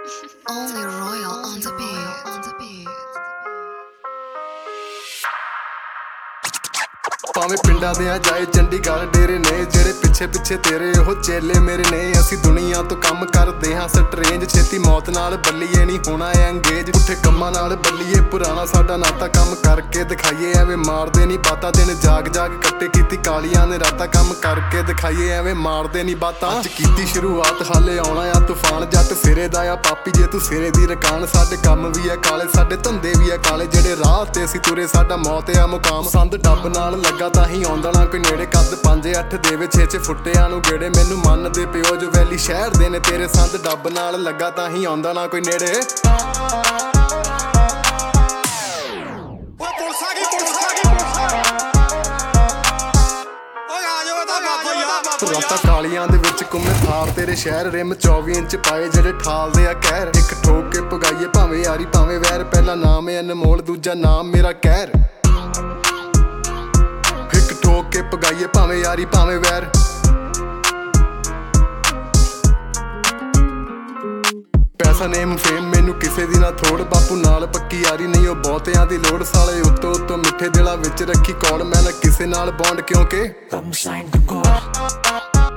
Only Royal on the beat. ਭਾਵੇਂ ਪਿੰਡਾਂ ਦੇ ਆ ਜਾਏ ਚੰਡੀਗੜ੍ਹ ਡੇਰੇ ਨੇ ਜਿਹੜੇ ਪਿੱਛੇ ਪਿੱਛੇ ਤੇਰੇ ਉਹ ਚੇਲੇ ਮੇਰੇ ਨੇ ਅਸੀਂ ਦੁਨੀਆ ਤੋਂ ਕੰਮ ਕਰਦੇ ਹਾਂ ਸਟਰੇਂਜ ਛੇਤੀ ਮੌਤ ਨਾਲ ਬੱਲੀਏ ਨਹੀਂ ਹੋਣਾ ਐ ਅੰਗੇਜ ਉੱਠੇ ਕੰਮਾਂ ਨਾਲ ਬੱਲੀਏ ਪੁਰਾਣਾ ਸਾਡਾ ਨਾਤਾ ਕੰਮ ਕਰਕੇ ਦਿਖਾਈਏ ਐਵੇਂ ਮਾਰਦੇ ਨਹੀਂ ਬਾਤਾਂ ਦਿਨ ਜਾਗ ਜਾਗ ਕੱਟੇ ਕੀਤੀ ਕਾਲੀਆਂ ਨੇ ਰਾਤਾਂ ਕੰਮ ਕਰਕੇ ਦਿਖਾਈਏ ਐਵੇਂ ਮਾਰਦੇ ਨਹੀਂ ਬਾਤਾਂ ਅੱਜ ਕੀਤੀ ਸ਼ੁਰੂਆਤ ਹਾਲੇ ਆਉਣਾ ਆ ਤੂਫਾਨ ਜੱਟ ਸਿਰੇ ਦਾ ਆ ਪਾਪੀ ਜੇ ਤੂੰ ਸਿਰੇ ਦੀ ਰਕਾਨ ਸਾਡੇ ਕੰਮ ਵੀ ਆ ਕਾਲੇ ਸਾਡੇ ਧੰਦੇ ਵੀ ਆ ਕਾਲੇ ਜਿਹੜੇ ਰਾਹ ਤੇ ਅਸੀਂ ਤੁਰੇ ਸਾਡਾ ਮੌਤ ਆ ਮੁਕਾਮ ਸੰਦ ਡੱਬ ਨਾਲ ਲੱਗਾ ਤਾਂ ਹੀ ਆਉਂਦਾ ਨਾ ਕੋਈ ਨੇੜੇ ਕੱਦ 5-8 ਦੇਵੇ 6-6 ਫੁੱਟਿਆਂ ਨੂੰ ਗੇੜੇ ਮੈਨੂੰ ਮੰਨਦੇ ਪਿਓ ਜੋ ਵੈਲੀ ਸ਼ਹਿਰ ਦੇ ਨੇ ਤੇਰੇ ਸੰਦ ਡੱਬ ਨਾਲ ਲੱਗਾ ਤਾਂ ਹੀ ਆਉਂਦਾ ਨਾ ਕੋਈ ਨੇੜੇ ਰਾਤਾਂ ਕਾਲੀਆਂ ਦੇ ਵਿੱਚ ਘੁੰਮੇ ਥਾਰ ਤੇਰੇ ਸ਼ਹਿਰ ਰਿਮ 24 ਇੰਚ ਪਾਏ ਜਿਹੜੇ ਠਾਲਦੇ ਆ ਕਹਿਰ ਇੱਕ ਠੋਕ ਕੇ ਪਗਾਈਏ ਭਾਵੇਂ ਯਾਰੀ ਭਾਵੇਂ ਵੈਰ ਪਹਿਲਾ ਨਾਮ ਏ ਅਨਮੋਲ ਦੂਜਾ ਨਾਮ ਮੇਰਾ ਕਹਿਰ ਇੱਕ ਠੋਕ ਕੇ ਪਗਾਈਏ ਭਾਵੇਂ ਯਾਰੀ ਭਾਵੇਂ ਵੈਰ ਪੈਸਾ ਨੇਮ ਫੇਮ ਮੈਨੂੰ ਕਿਸੇ ਦੀ ਨਾ ਥੋੜ ਬਾਪੂ ਨਾਲ ਪੱਕੀ ਯਾਰੀ ਨਹੀਂ ਉਹ ਬਹੁਤਿਆਂ ਦੀ ਲੋੜ ਸਾਲੇ ਉੱਤੋਂ ਉੱਤੋਂ ਮਿੱਠੇ ਦਿਲਾਂ ਵਿੱਚ ਰੱਖੀ ਕੌੜ ਮੈਂ ਨਾ ਕਿਸੇ ਨਾਲ ਬੌਂਡ ਕਿਉਂਕਿ